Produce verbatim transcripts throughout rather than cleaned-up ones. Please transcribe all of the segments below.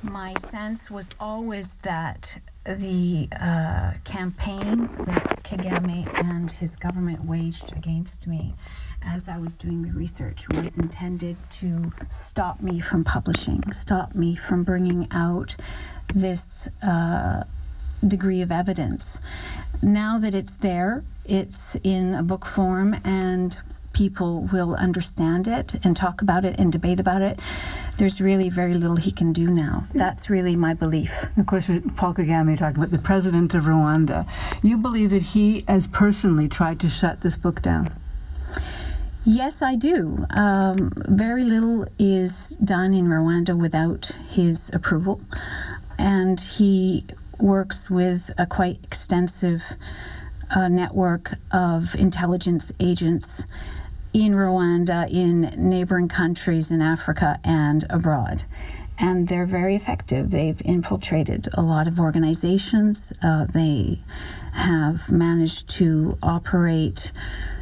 My sense was always that the uh, campaign that Kagame and his government waged against me as I was doing the research was intended to stop me from publishing, stop me from bringing out this uh, degree of evidence. Now that it's there, it's in a book form, and people will understand it and talk about it and debate about it. There's really very little he can do now. That's really my belief. Of course, with Paul Kagame talking about the president of Rwanda. You believe that he has personally tried to shut this book down? Yes, I do. Um, very little is done in Rwanda without his approval. And he works with a quite extensive uh, network of intelligence agents in Rwanda, in neighboring countries in Africa and abroad. And they're very effective. They've infiltrated a lot of organizations. Uh, they have managed to operate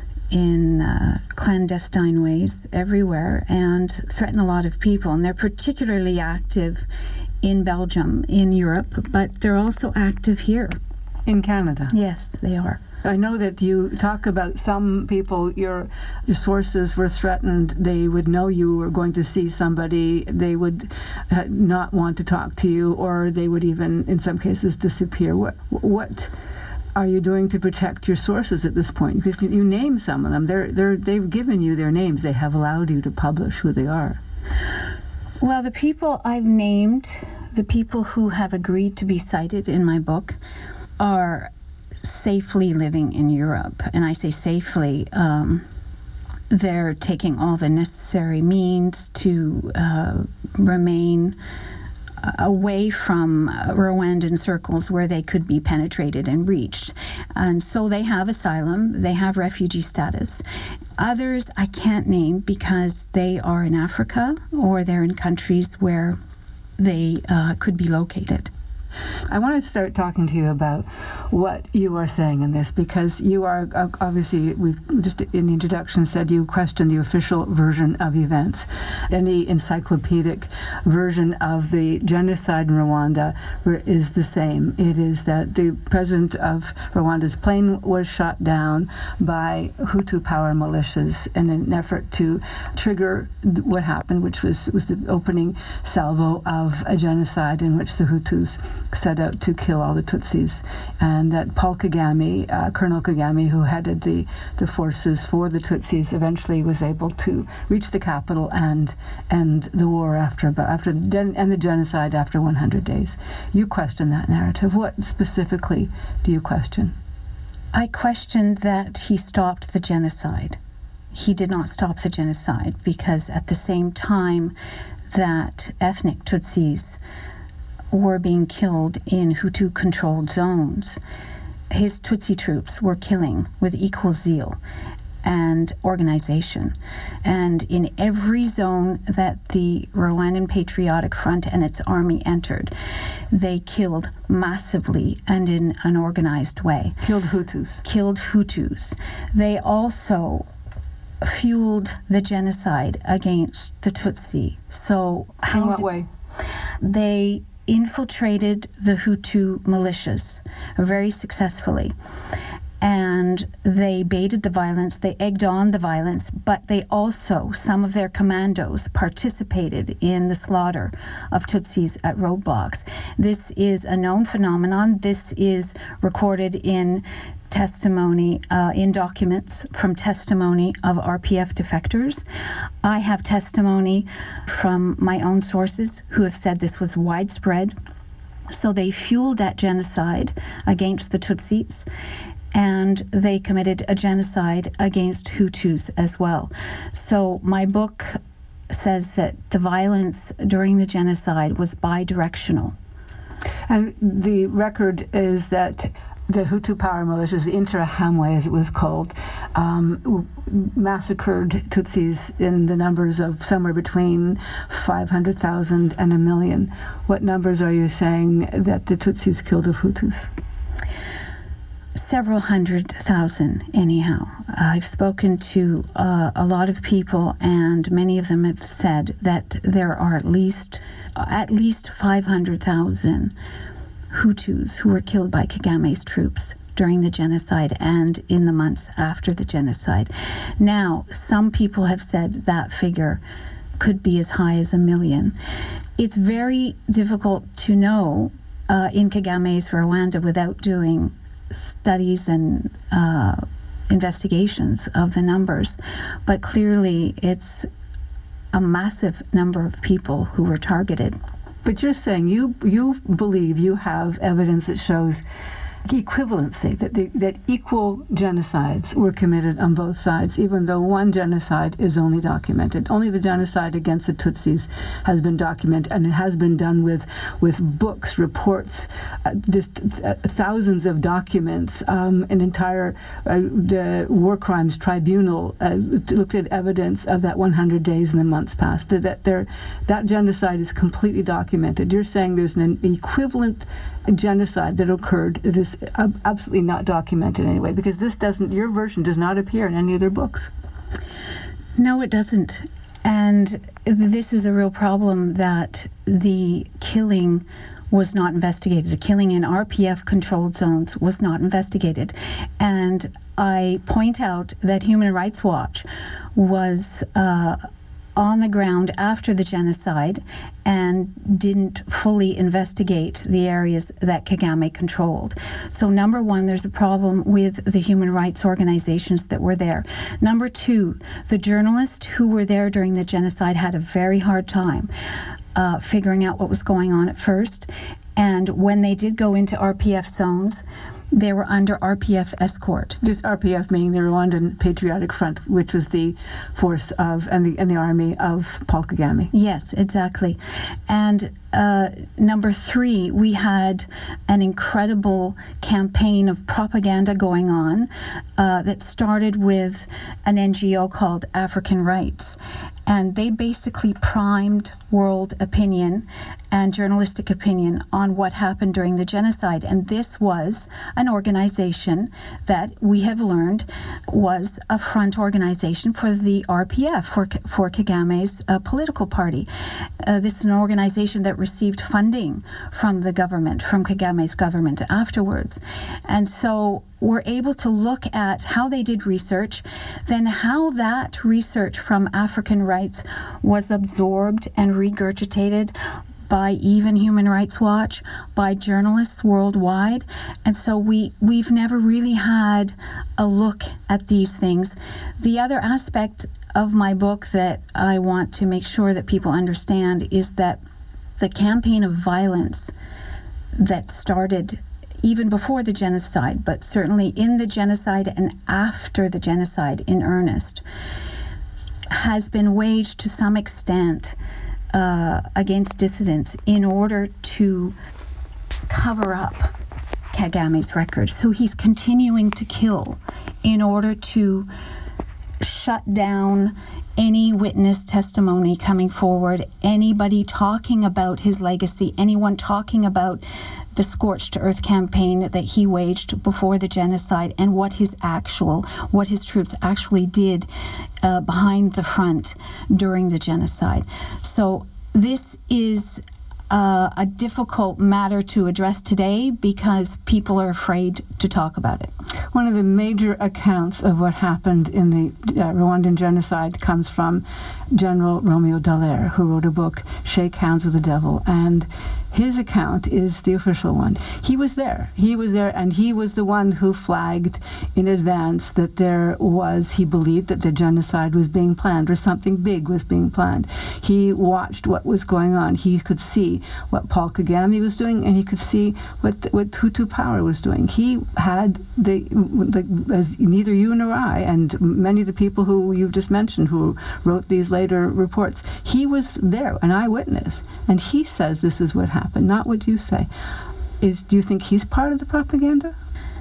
in uh, clandestine ways everywhere and threaten a lot of people. And they're particularly active in Belgium, in Europe, but they're also active here. In Canada? Yes, they are. I know that you talk about some people, your your sources were threatened. They would know you were going to see somebody. They would uh, not want to talk to you, or they would even, in some cases, disappear. What what are you doing to protect your sources at this point? Because you, you name some of them. They're they're they've given you their names. They have allowed you to publish who they are. Well, the people I've named, the people who have agreed to be cited in my book, are safely living in Europe. And I say safely, um, they're taking all the necessary means to uh, remain away from Rwandan circles where they could be penetrated and reached. And so they have asylum, they have refugee status. Others I can't name because they are in Africa or they're in countries where they uh, could be located. I want to start talking to you about what you are saying in this, because you are uh, obviously, we've just in the introduction said you question the official version of events. Any encyclopedic version of the genocide in Rwanda is the same. It is that the president of Rwanda's plane was shot down by Hutu power militias in an effort to trigger what happened, which was, was the opening salvo of a genocide in which the Hutus set out to kill all the Tutsis, and that Paul Kagame, uh, Colonel Kagame, who headed the, the forces for the Tutsis, eventually was able to reach the capital and end the war after about after the gen- and the genocide after one hundred days. You question that narrative. What specifically do you question? I question that he stopped the genocide. He did not stop the genocide because at the same time that ethnic Tutsis were being killed in Hutu-controlled zones, his Tutsi troops were killing with equal zeal and organization. And in every zone that the Rwandan Patriotic Front and its army entered, they killed massively and in an organized way. Killed Hutus. Killed Hutus. They also fueled the genocide against the Tutsi. So how in what did, way? They infiltrated the Hutu militias very successfully. And they baited the violence, they egged on the violence, but they also, some of their commandos, participated in the slaughter of Tutsis at roadblocks. This is a known phenomenon. This is recorded in testimony, uh, in documents from testimony of R P F defectors. I have testimony from my own sources who have said this was widespread. So they fueled that genocide against the Tutsis, and they committed a genocide against Hutus as well. So my book says that the violence during the genocide was bidirectional. And the record is that the Hutu power militias, the Interahamwe as it was called, um, massacred Tutsis in the numbers of somewhere between five hundred thousand and a million. What numbers are you saying that the Tutsis killed of Hutus? several hundred thousand, anyhow. I've spoken to uh, a lot of people, and many of them have said that there are at least at least five hundred thousand Hutus who were killed by Kagame's troops during the genocide and in the months after the genocide. Now, some people have said that figure could be as high as a million. It's very difficult to know uh, in Kagame's Rwanda without doing studies and uh, investigations of the numbers, but clearly it's a massive number of people who were targeted. But you're saying you you believe you have evidence that shows equivalency, that the, that equal genocides were committed on both sides, even though one genocide is only documented. Only the genocide against the Tutsis has been documented, and it has been done with with books, reports, uh, just uh, thousands of documents. Um, an entire uh, the War Crimes Tribunal uh, looked at evidence of that one hundred days and the months past. That there, that genocide is completely documented. You're saying there's an equivalent genocide that occurred that is absolutely not documented anyway, because this doesn't, your version does not appear in any of their books. No, it doesn't. And this is a real problem, that the killing was not investigated. The killing in R P F-controlled zones was not investigated. And I point out that Human Rights Watch was uh, on the ground after the genocide and didn't fully investigate the areas that Kagame controlled. So number one, there's a problem with the human rights organizations that were there. Number two, the journalists who were there during the genocide had a very hard time uh, figuring out what was going on at first. And when they did go into R P F zones, they were under R P F escort. Just R P F meaning the Rwandan Patriotic Front, which was the force of and the and the army of Paul Kagame. Yes, exactly. And uh, number three, we had an incredible campaign of propaganda going on uh, that started with an N G O called African Rights. And they basically primed world opinion and journalistic opinion on what happened during the genocide. And this was an organization that we have learned was a front organization for the R P F, for, for Kagame's uh, political party. Uh, this is an organization that received funding from the government, from Kagame's government afterwards. And so we're able to look at how they did research, then how that research from African Rights was absorbed and regurgitated by even Human Rights Watch, by journalists worldwide. And so we, we've never really had a look at these things. The other aspect of my book that I want to make sure that people understand is that the campaign of violence that started even before the genocide, but certainly in the genocide and after the genocide in earnest, has been waged to some extent uh, against dissidents in order to cover up Kagame's record. So he's continuing to kill in order to shut down any witness testimony coming forward, anybody talking about his legacy, anyone talking about the Scorched Earth campaign that he waged before the genocide and what his actual, what his troops actually did uh, behind the front during the genocide. So this is uh, a difficult matter to address today because people are afraid to talk about it. One of the major accounts of what happened in the uh, Rwandan genocide comes from General Romeo Dallaire, who wrote a book, Shake Hands with the Devil, and his account is the official one. He was there. He was there, and he was the one who flagged in advance that there was, he believed that the genocide was being planned or something big was being planned. He watched what was going on. He could see what Paul Kagame was doing, and he could see what what Hutu Power was doing. He had the, the as neither you nor I, and many of the people who you've just mentioned who wrote these later reports, he was there, an eyewitness, and he says this is what happened. Happen, not what you say. Is do you think he's part of the propaganda?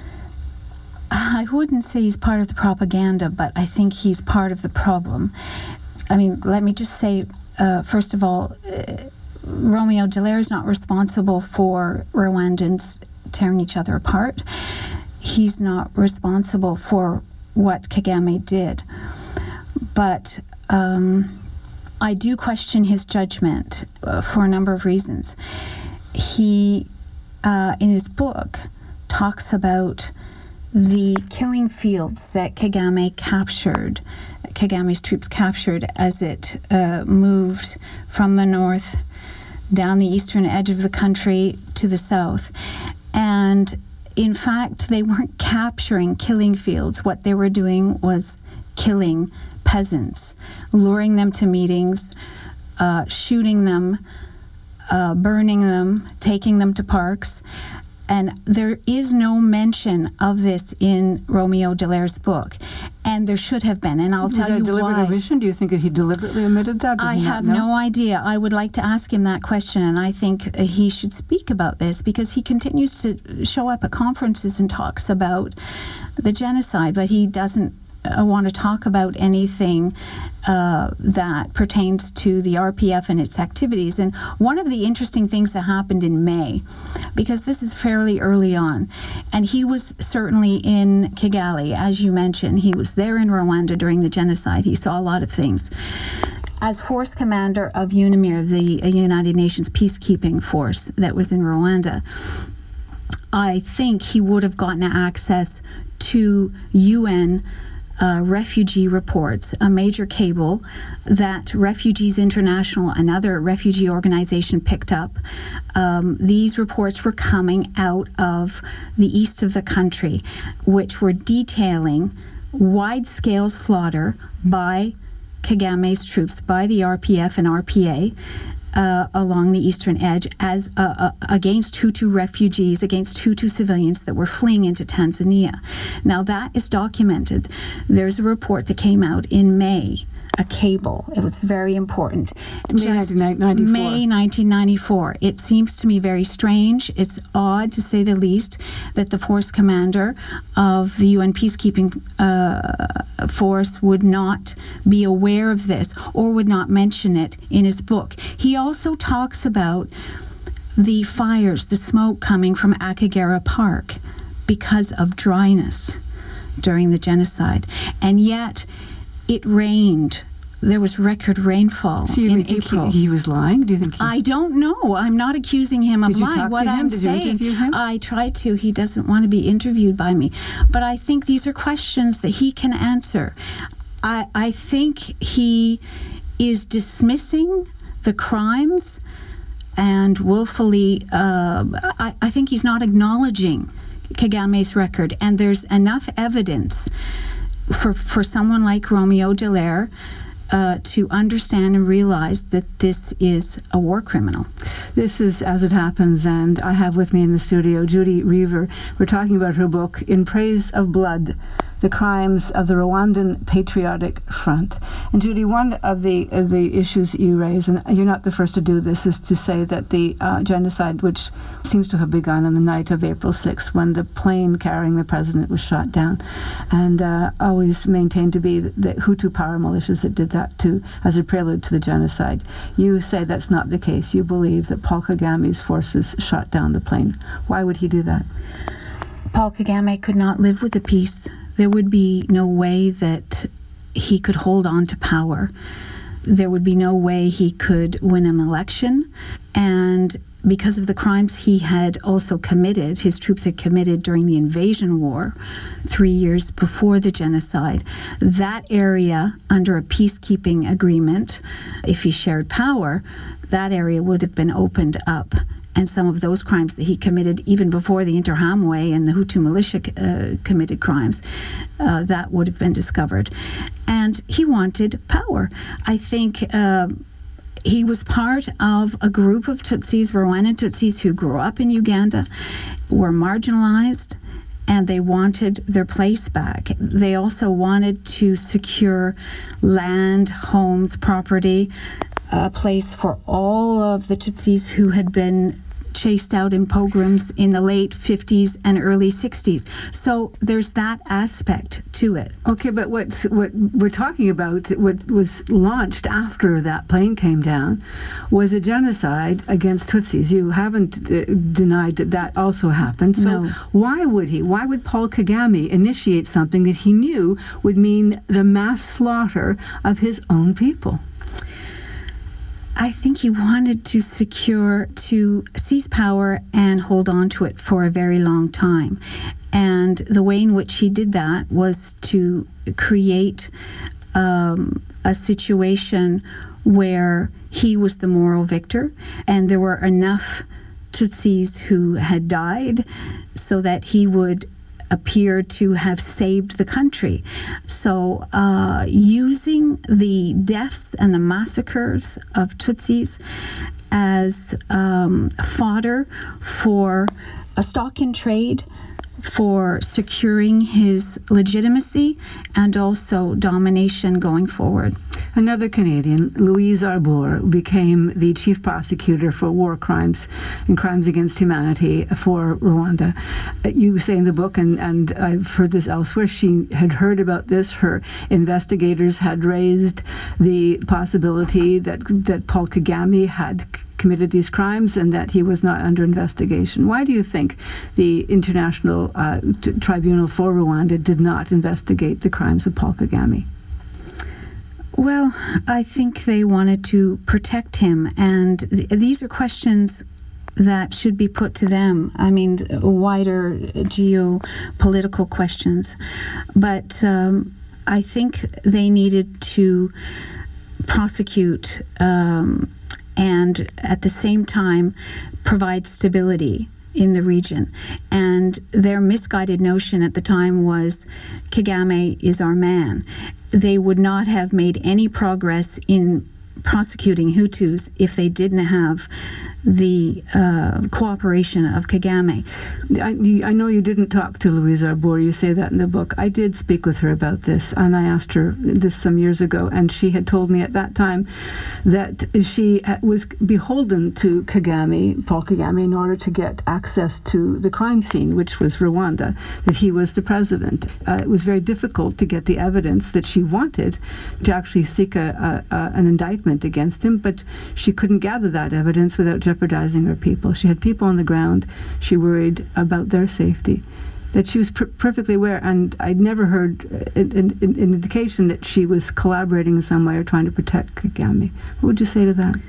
I wouldn't say he's part of the propaganda, but I think he's part of the problem. I mean, let me just say, uh, first of all, uh, Romeo Dallaire is not responsible for Rwandans tearing each other apart. he's not responsible for what Kagame did. But um, I do question his judgment uh, for a number of reasons. He, uh, in his book, talks about the killing fields that Kagame captured, Kagame's troops captured as it uh, moved from the north down the eastern edge of the country to the south. And in fact, they weren't capturing killing fields. What they were doing was killing peasants, luring them to meetings, uh, shooting them, uh, burning them, taking them to parks. And there is no mention of this in Romeo Dallaire's book, and there should have been. And I'll Was tell that you a deliberate why. omission? Do you think that he deliberately omitted that? Did I he not have know? no idea. I would like to ask him that question, and I think uh, he should speak about this, because he continues to show up at conferences and talks about the genocide, but he doesn't uh, want to talk about anything uh, that pertains to the R P F and its activities. And one of the interesting things that happened in May, because this is fairly early on, and he was certainly in Kigali, as you mentioned. He was there in Rwanda during the genocide. He saw a lot of things. As force commander of UNAMIR, the uh, United Nations peacekeeping force that was in Rwanda, I think he would have gotten access to U N Uh, refugee reports, a major cable that Refugees International, another refugee organization, picked up. Um, these reports were coming out of the east of the country, which were detailing wide-scale slaughter by Kagame's troops, by the R P F and R P A, Uh, along the eastern edge as uh, uh, against Hutu refugees, against Hutu civilians that were fleeing into Tanzania. Now that is documented. There's a report that came out in May, a cable. It was very important. May nineteen ninety-four. May nineteen ninety-four. It seems to me very strange. It's odd, to say the least, that the force commander of the U N peacekeeping uh, force would not be aware of this or would not mention it in his book. He also talks about the fires, the smoke coming from Akagera Park because of dryness during the genocide. And yet it rained. There was record rainfall so you in think April. He, he was lying? Do you think he... I don't know. I'm not accusing him of Did you lying. talk What to him? I'm Did you saying, interview him? I tried to. He doesn't want to be interviewed by me. But I think these are questions that he can answer. I, I think he is dismissing the crimes and willfully, uh, I, I think he's not acknowledging Kagame's record. And there's enough evidence for, for someone like Romeo Dallaire Uh, to understand and realize that this is a war criminal. This is As It Happens, and I have with me in the studio Judy Reaver. We're talking about her book, In Praise of Blood, The Crimes of the Rwandan Patriotic Front. And Judy, one of the of the issues you raise, and you're not the first to do this, is to say that the uh, genocide, which seems to have begun on the night of April sixth, when the plane carrying the president was shot down, and uh, always maintained to be the Hutu power militias that did that to as a prelude to the genocide. You say that's not the case. You believe that Paul Kagame's forces shot down the plane. Why would he do that? Paul Kagame could not live with the peace. There would be no way that he could hold on to power. There would be no way he could win an election. And because of the crimes he had also committed, his troops had committed during the invasion war three years before the genocide, that area under a peacekeeping agreement, if he shared power, that area would have been opened up. And some of those crimes that he committed even before the Interahamwe and the Hutu militia uh, committed crimes, uh, that would have been discovered. And he wanted power. I think uh, he was part of a group of Tutsis, Rwandan Tutsis, who grew up in Uganda, were marginalized, and they wanted their place back. They also wanted to secure land, homes, property, a place for all of the Tutsis who had been chased out in pogroms in the late fifties and early sixties. So there's that aspect to it. Okay, but what's, what we're talking about, what was launched after that plane came down, was a genocide against Tutsis. You haven't uh, denied that that also happened. So No. why would he? Why would Paul Kagame initiate something that he knew would mean the mass slaughter of his own people? I think he wanted to secure, to seize power and hold on to it for a very long time. And the way in which he did that was to create um, a situation where he was the moral victor, and there were enough Tutsis who had died so that he would appear to have saved the country. So uh, using the deaths and the massacres of Tutsis as um, fodder for a stock in trade, for securing his legitimacy and also domination going forward. Another Canadian, Louise Arbour, became the chief prosecutor for war crimes and crimes against humanity for Rwanda. You say in the book, and, and I've heard this elsewhere, she had heard about this. Her investigators had raised the possibility that, that Paul Kagame had committed these crimes and that he was not under investigation. Why do you think the International uh, t- Tribunal for Rwanda did not investigate the crimes of Paul Kagame? Well, I think they wanted to protect him, and th- these are questions that should be put to them. I mean, wider geopolitical questions. But um, I think they needed to prosecute um, and at the same time provide stability in the region. And their misguided notion at the time was Kagame is our man. They would not have made any progress in prosecuting Hutus if they didn't have the uh, cooperation of Kagame. I, I know you didn't talk to Louise Arbour. You say that in the book. I did speak with her about this, and I asked her this some years ago, and she had told me at that time that she was beholden to Kagame, Paul Kagame, in order to get access to the crime scene, which was Rwanda, that he was the president. Uh, it was very difficult to get the evidence that she wanted to actually seek a, a, a, an indictment against him, but she couldn't gather that evidence without jeopardizing her people. She had people on the ground. She worried about their safety, that she was pr- perfectly aware, and I'd never heard an, an, an indication that she was collaborating in some way or trying to protect Kagame. What would you say to that?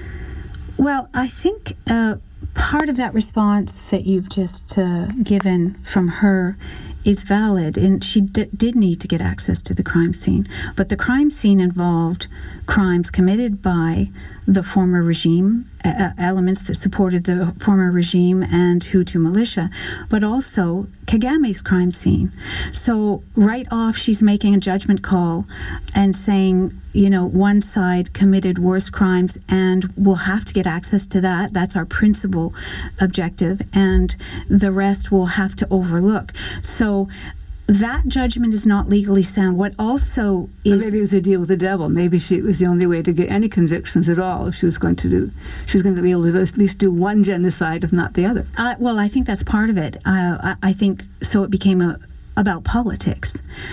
Well, I think uh, part of that response that you've just uh, given from her is valid, and she d- did need to get access to the crime scene. But the crime scene involved crimes committed by the former regime, uh, elements that supported the former regime and Hutu militia, but also Kagame's crime scene. So right off, she's making a judgment call and saying, you know, one side committed worse crimes and we'll have to get access to that. That's our principal objective, and the rest we'll have to overlook. So that judgment is not legally sound. What also is... But maybe it was a deal with the devil. Maybe she, it was the only way to get any convictions at all if she was going to do... She was going to be able to at least do one genocide, if not the other. Uh, well, I think that's part of it. Uh, I, I think so it became a, about politics.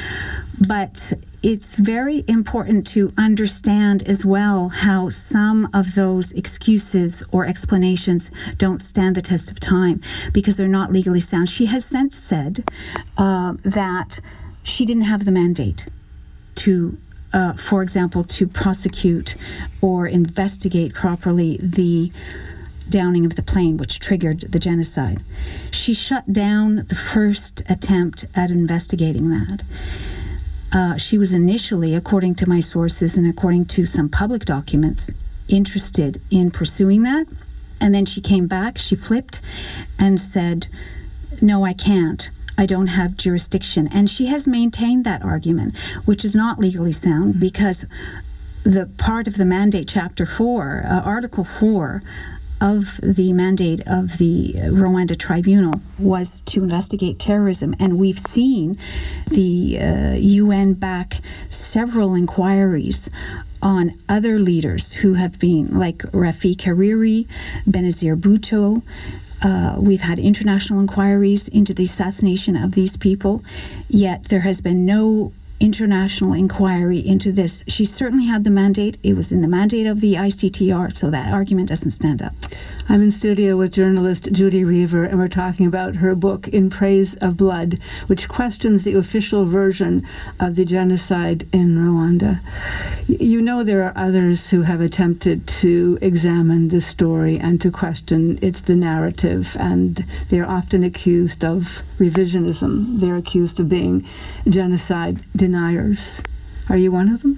But it's very important to understand as well how some of those excuses or explanations don't stand the test of time because they're not legally sound. She has since said uh, that she didn't have the mandate to, uh, for example, to prosecute or investigate properly the downing of the plane, which triggered the genocide. She shut down the first attempt at investigating that. Uh, she was initially, according to my sources and according to some public documents, interested in pursuing that. And then she came back, she flipped and said, no, I can't. I don't have jurisdiction. And she has maintained that argument, which is not legally sound because the part of the mandate, Chapter four, uh, Article four, of the mandate of the Rwanda Tribunal was to investigate terrorism. And we've seen the uh, U N back several inquiries on other leaders who have been, like Rafik Hariri, Benazir Bhutto. Uh, we've had international inquiries into the assassination of these people, yet there has been no international inquiry into this. She certainly had the mandate. It was in the mandate of the I C T R, so that argument doesn't stand up. I'm in studio with journalist Judy Reaver, and we're talking about her book, In Praise of Blood, which questions the official version of the genocide in Rwanda. You know there are others who have attempted to examine this story and to question its the narrative, and they're often accused of revisionism. They're accused of being genocide deniers. Are you one of them?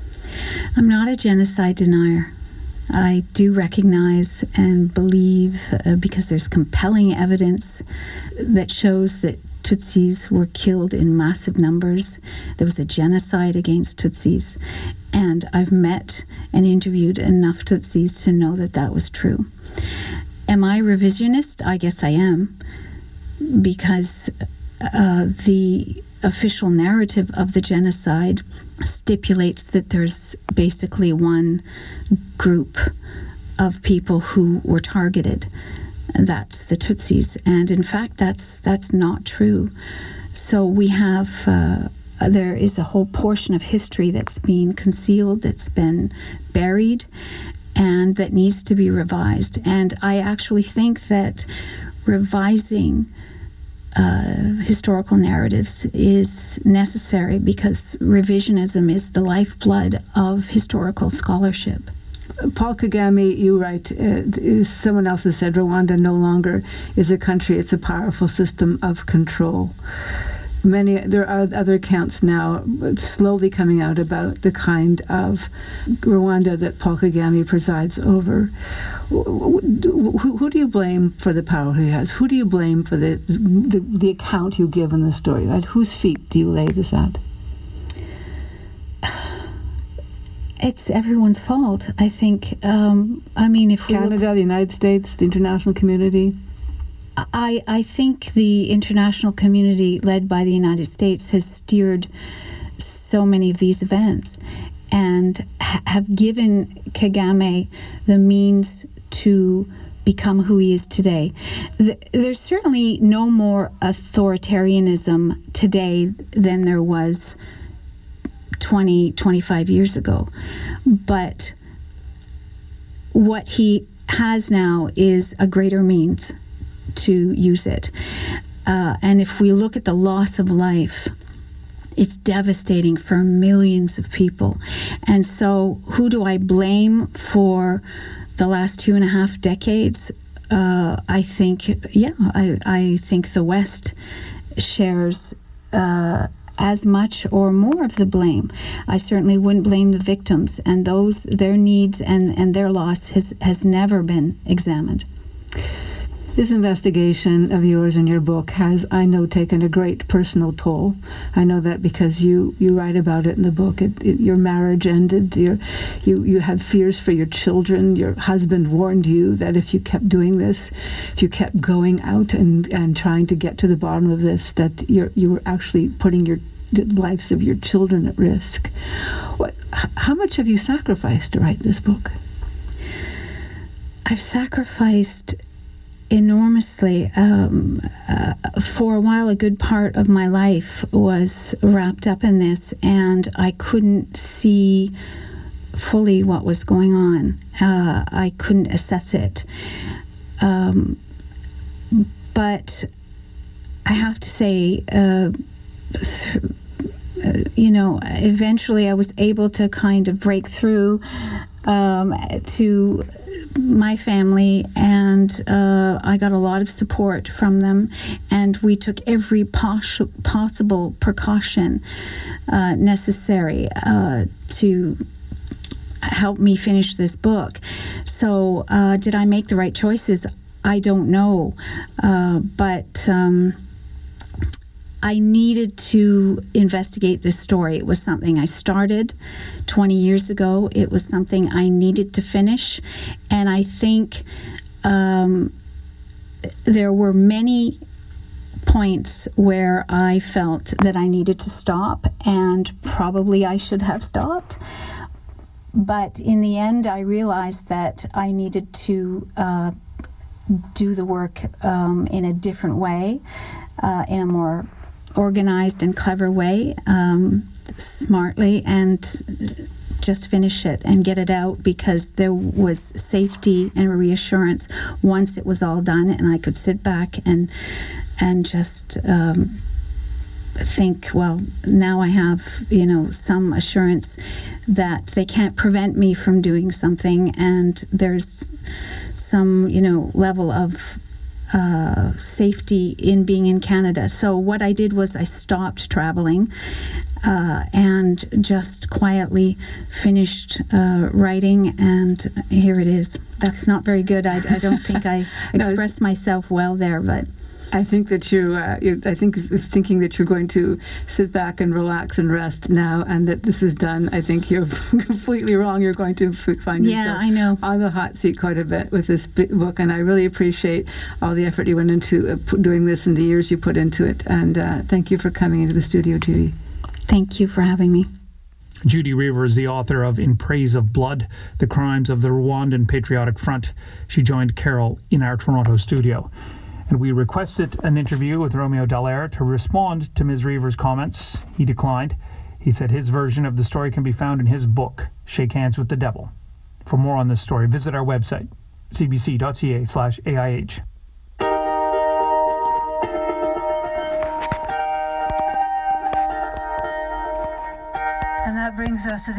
I'm not a genocide denier. I do recognize and believe, uh, because there's compelling evidence that shows that Tutsis were killed in massive numbers. There was a genocide against Tutsis, and I've met and interviewed enough Tutsis to know that that was true. Am I revisionist? I guess I am, because uh, the official narrative of the genocide stipulates that there's basically one group of people who were targeted. That's the Tutsis, and in fact that's that's not true. So we have uh, there is a whole portion of history that's been concealed, that's been buried, and that needs to be revised. And I actually think that revising Uh, historical narratives is necessary, because revisionism is the lifeblood of historical scholarship. Paul Kagame, you write, uh, someone else has said Rwanda no longer is a country, it's a powerful system of control. Many, there are other accounts now slowly coming out about the kind of Rwanda that Paul Kagame presides over. Who, who do you blame for the power he has? Who do you blame for the, the, the account you give in the story? At whose feet do you lay this at? It's everyone's fault, I think. Um, I mean, if we Canada, look, the United States, the international community? I, I think the international community, led by the United States, has steered so many of these events and ha- have given Kagame the means to become who he is today. Th- there's certainly no more authoritarianism today than there was twenty, twenty-five years ago. But what he has now is a greater means to use it. Uh, and if we look at the loss of life, it's devastating for millions of people. And so who do I blame for the last two and a half decades? Uh, I think, yeah, I, I think the West shares uh, as much or more of the blame. I certainly wouldn't blame the victims, and those, their needs and, and their loss has, has never been examined. This investigation of yours in your book has, I know, taken a great personal toll. I know that because you, you write about it in the book. It, it, your marriage ended. Your, you you had fears for your children. Your husband warned you that if you kept doing this, if you kept going out and, and trying to get to the bottom of this, that you're, you were actually putting your the lives of your children at risk. What? How much have you sacrificed to write this book? I've sacrificed enormously. Um, uh, for a while, a good part of my life was wrapped up in this, and I couldn't see fully what was going on. Uh, I couldn't assess it. Um, but I have to say, uh, th- uh, you know, eventually I was able to kind of break through um, to my family, and uh, I got a lot of support from them, and we took every pos- possible precaution uh, necessary uh, to help me finish this book. So uh, did I make the right choices? I don't know, uh, but um, I needed to investigate this story. It was something I started twenty years ago. It was something I needed to finish. And I think um, there were many points where I felt that I needed to stop, and probably I should have stopped. but in the end, I realized that I needed to uh, do the work um, in a different way, uh, in a more organized and clever way, um, smartly, and just finish it and get it out, because there was safety and reassurance once it was all done, and I could sit back and and just um, think, well, now I have, you know, some assurance that they can't prevent me from doing something, and there's some, you know, level of uh, safety in being in Canada. So what I did was I stopped traveling uh, and just quietly finished uh, writing, and here it is. That's not very good. I, I don't think I expressed no, myself well there, but I think that you, uh, you, I think thinking that you're going to sit back and relax and rest now, and that this is done, I think you're completely wrong. You're going to find yeah, yourself I know. on the hot seat quite a bit with this book, and I really appreciate all the effort you went into uh, doing this and the years you put into it. And uh, thank you for coming into the studio, Judy. Thank you for having me. Judy Reaver is the author of In Praise of Blood, The Crimes of the Rwandan Patriotic Front. She joined Carol in our Toronto studio. And we requested an interview with Romeo Dallaire to respond to Miz Reaver's comments. He declined. He said his version of the story can be found in his book, Shake Hands with the Devil. For more on this story, visit our website, c b c dot c a slash A I H. And that brings us to the